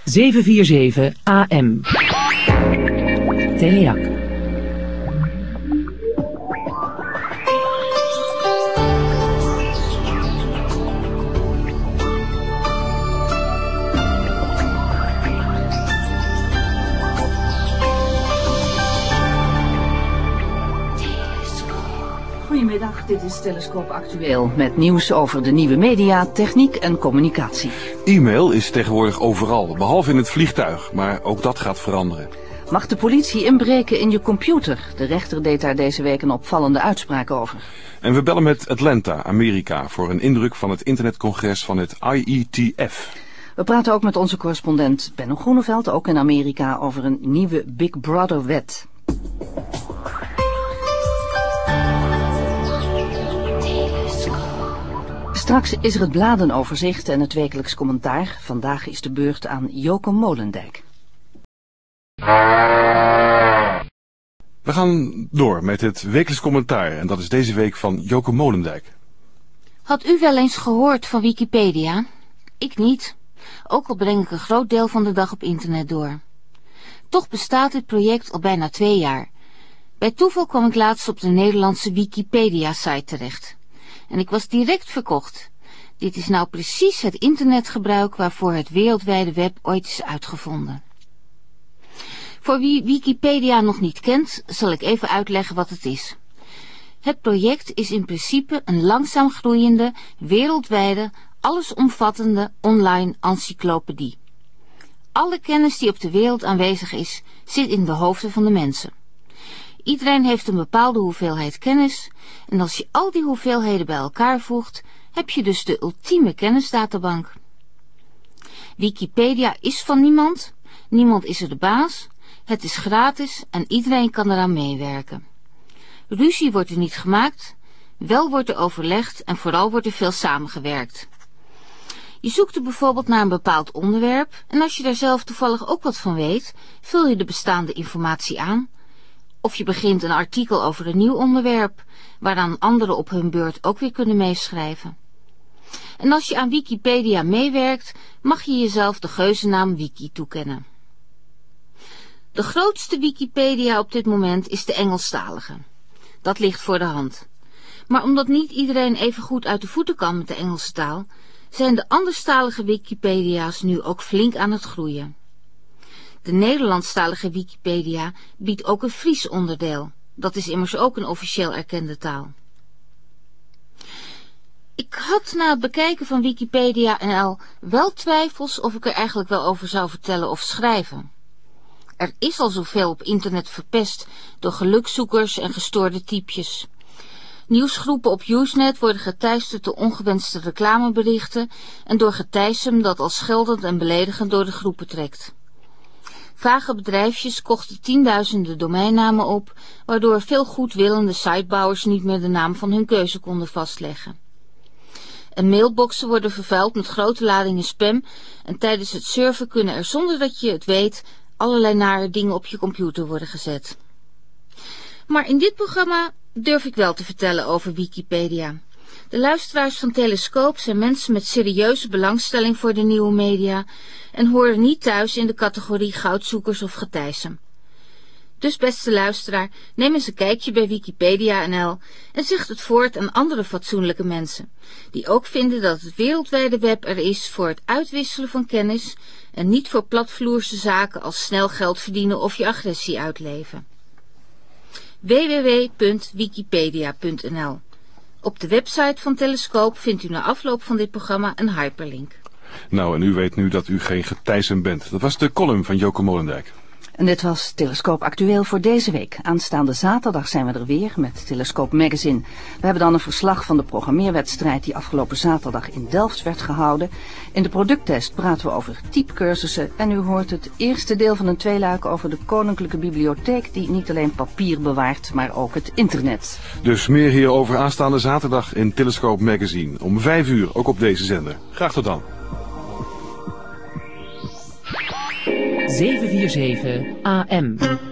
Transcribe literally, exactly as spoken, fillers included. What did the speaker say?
zeven vier zeven A M. Teleak. Goedemiddag, dit is Telescoop Actueel met nieuws over de nieuwe media, techniek en communicatie. E-mail is tegenwoordig overal, behalve in het vliegtuig, maar ook dat gaat veranderen. Mag de politie inbreken in je computer? De rechter deed daar deze week een opvallende uitspraak over. En we bellen met Atlanta, Amerika, voor een indruk van het internetcongres van het I E T F. We praten ook met onze correspondent Benno Groeneveld, ook in Amerika, over een nieuwe Big Brother wet. Straks is er het bladenoverzicht en het wekelijks commentaar. Vandaag is de beurt aan Joke Molendijk. We gaan door met het wekelijks commentaar en dat is deze week van Joke Molendijk. Had u wel eens gehoord van Wikipedia? Ik niet, ook al breng ik een groot deel van de dag op internet door. Toch bestaat dit project al bijna twee jaar. Bij toeval kwam ik laatst op de Nederlandse Wikipedia-site terecht. En ik was direct verkocht. Dit is nou precies het internetgebruik waarvoor het wereldwijde web ooit is uitgevonden. Voor wie Wikipedia nog niet kent, zal ik even uitleggen wat het is. Het project is in principe een langzaam groeiende, wereldwijde, allesomvattende online encyclopedie. Alle kennis die op de wereld aanwezig is, zit in de hoofden van de mensen. Iedereen heeft een bepaalde hoeveelheid kennis en als je al die hoeveelheden bij elkaar voegt, heb je dus de ultieme kennisdatabank. Wikipedia is van niemand, niemand is er de baas, het is gratis en iedereen kan eraan meewerken. Ruzie wordt er niet gemaakt, wel wordt er overlegd en vooral wordt er veel samengewerkt. Je zoekt er bijvoorbeeld naar een bepaald onderwerp en als je daar zelf toevallig ook wat van weet, vul je de bestaande informatie aan. Of je begint een artikel over een nieuw onderwerp, waaraan anderen op hun beurt ook weer kunnen meeschrijven. En als je aan Wikipedia meewerkt, mag je jezelf de geuzennaam Wiki toekennen. De grootste Wikipedia op dit moment is de Engelstalige. Dat ligt voor de hand. Maar omdat niet iedereen even goed uit de voeten kan met de Engelse taal, zijn de anderstalige Wikipedia's nu ook flink aan het groeien. De Nederlandstalige Wikipedia biedt ook een Fries onderdeel. Dat is immers ook een officieel erkende taal. Ik had na het bekijken van Wikipedia N L wel twijfels of ik er eigenlijk wel over zou vertellen of schrijven. Er is al zoveel op internet verpest door gelukzoekers en gestoorde typjes. Nieuwsgroepen op Usenet worden geteisterd door ongewenste reclameberichten en door getijsem dat als scheldend en beledigend door de groepen trekt. Vage bedrijfjes kochten tienduizenden domeinnamen op, waardoor veel goedwillende sitebouwers niet meer de naam van hun keuze konden vastleggen. En mailboxen worden vervuild met grote ladingen spam en tijdens het surfen kunnen er zonder dat je het weet allerlei nare dingen op je computer worden gezet. Maar in dit programma durf ik wel te vertellen over Wikipedia. De luisteraars van Telescoop zijn mensen met serieuze belangstelling voor de nieuwe media en horen niet thuis in de categorie goudzoekers of getijsem. Dus beste luisteraar, neem eens een kijkje bij Wikipedia N L en zeg het voort aan andere fatsoenlijke mensen, die ook vinden dat het wereldwijde web er is voor het uitwisselen van kennis en niet voor platvloerse zaken als snel geld verdienen of je agressie uitleven. w w w punt wikipedia punt n l. Op de website van Telescoop vindt u na afloop van dit programma een hyperlink. Nou, en u weet nu dat u geen getijsem bent. Dat was de column van Joke Molendijk. En dit was Telescoop Actueel voor deze week. Aanstaande zaterdag zijn we er weer met Telescoop Magazine. We hebben dan een verslag van de programmeerwedstrijd die afgelopen zaterdag in Delft werd gehouden. In de producttest praten we over typecursussen en u hoort het eerste deel van een tweeluik over de Koninklijke Bibliotheek die niet alleen papier bewaart, maar ook het internet. Dus meer hierover aanstaande zaterdag in Telescoop Magazine. Om vijf uur, ook op deze zender. Graag tot dan. zeven vier zeven A M.